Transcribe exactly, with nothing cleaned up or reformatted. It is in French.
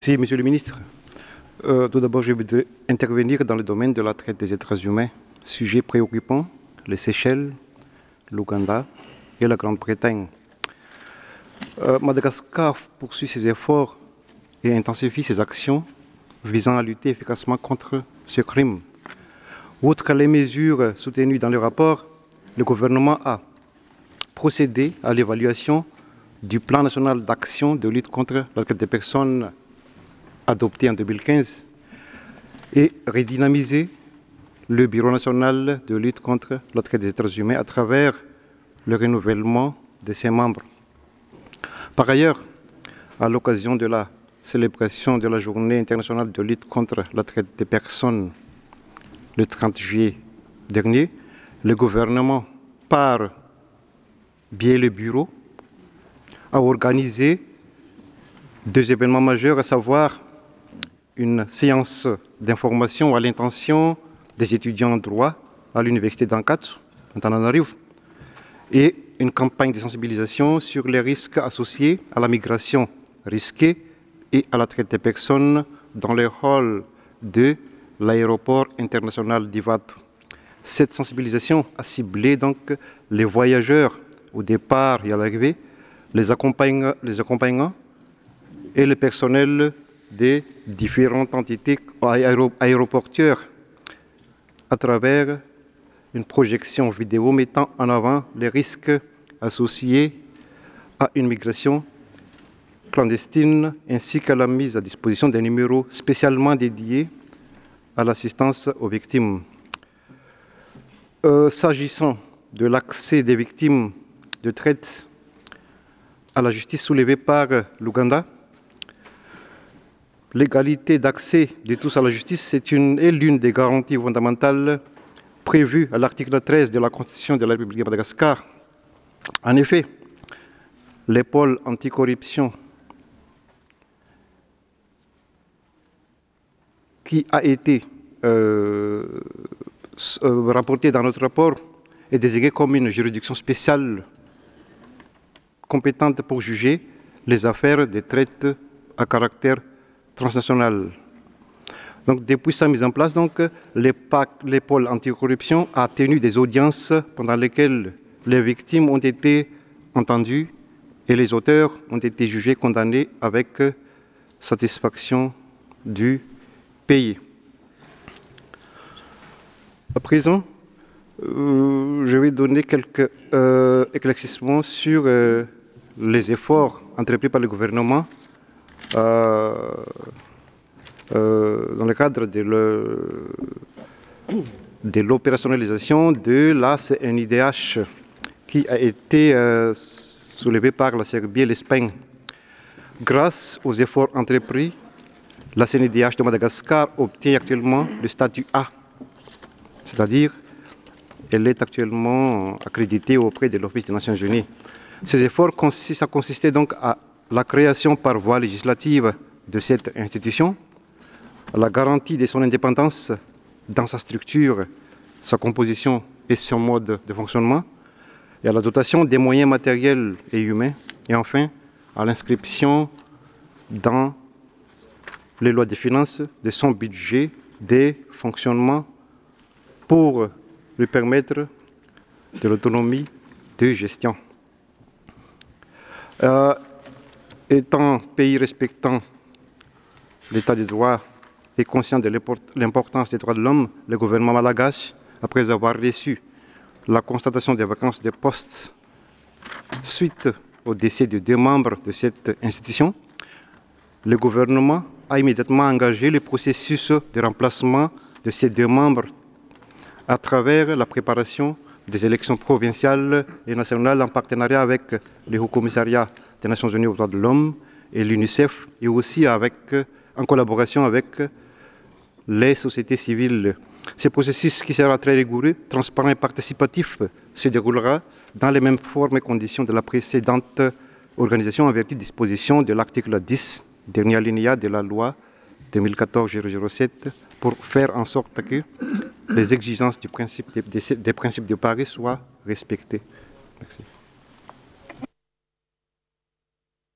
Si, Monsieur le Ministre. Euh, tout d'abord, je voudrais intervenir dans le domaine de la traite des êtres humains. Sujet préoccupant, les Seychelles, l'Ouganda et la Grande-Bretagne. Euh, Madagascar poursuit ses efforts et intensifie ses actions visant à lutter efficacement contre ce crime. Outre les mesures soutenues dans le rapport, le gouvernement a procédé à l'évaluation du plan national d'action de lutte contre la traite des personnes adopté en deux mille quinze et redynamisé le Bureau national de lutte contre la traite des êtres humains à travers le renouvellement de ses membres. Par ailleurs, à l'occasion de la célébration de la Journée internationale de lutte contre la traite des personnes le trente juillet dernier, le gouvernement, par biais le Bureau, a organisé deux événements majeurs, à savoir une séance d'information à l'intention des étudiants en droit à l'université d'Ankatsu, Antananarivo, et une campagne de sensibilisation sur les risques associés à la migration risquée et à la traite des personnes dans le hall de l'aéroport international d'Ivato. Cette sensibilisation a ciblé donc les voyageurs au départ et à l'arrivée, les accompagnants, les accompagnants et le personnel des différentes entités aéroportuaires à travers une projection vidéo mettant en avant les risques associés à une migration clandestine ainsi qu'à la mise à disposition d'un numéro spécialement dédié à l'assistance aux victimes. Euh, S'agissant de l'accès des victimes de traite à la justice soulevée par l'Ouganda, l'égalité d'accès de tous à la justice est, une, est l'une des garanties fondamentales prévues à l'article treize de la Constitution de la République de Madagascar. En effet, les pôles anticorruption qui a été euh, rapporté dans notre rapport est désigné comme une juridiction spéciale compétente pour juger les affaires de traite à caractère transnational. Donc, depuis sa mise en place, donc, les, P A C, les pôles anticorruption a tenu des audiences pendant lesquelles les victimes ont été entendues et les auteurs ont été jugés condamnés avec satisfaction du pays. À présent, euh, je vais donner quelques euh, éclaircissements sur euh, les efforts entrepris par le gouvernement euh, Euh, dans le cadre de l'opérationnalisation de la C N I D H qui a été euh, soulevée par la Serbie et l'Espagne. Grâce aux efforts entrepris, la C N I D H de Madagascar obtient actuellement le statut A, c'est-à-dire elle est actuellement accréditée auprès de l'Office des Nations Unies. Ces efforts consistent, a consisté donc à la création par voie législative de cette institution, la garantie de son indépendance dans sa structure, sa composition et son mode de fonctionnement, et à la dotation des moyens matériels et humains, et enfin à l'inscription dans les lois de finances de son budget des fonctionnements pour lui permettre de l'autonomie de gestion. Euh, étant pays respectant l'état de droit et conscient de l'importance des droits de l'homme, le gouvernement malgache, après avoir reçu la constatation des vacances des postes suite au décès de deux membres de cette institution, le gouvernement a immédiatement engagé le processus de remplacement de ces deux membres à travers la préparation des élections provinciales et nationales en partenariat avec le Haut Commissariat des Nations Unies aux droits de l'homme et l'UNICEF, et aussi avec, en collaboration avec les sociétés civiles. Ce processus, qui sera très rigoureux, transparent et participatif, se déroulera dans les mêmes formes et conditions de la précédente organisation en vertu de disposition de l'article dix, dernier alinéa de la loi deux mille quatorze zéro zéro sept, pour faire en sorte que les exigences du principe des, des, des principes de Paris soient respectées. Merci.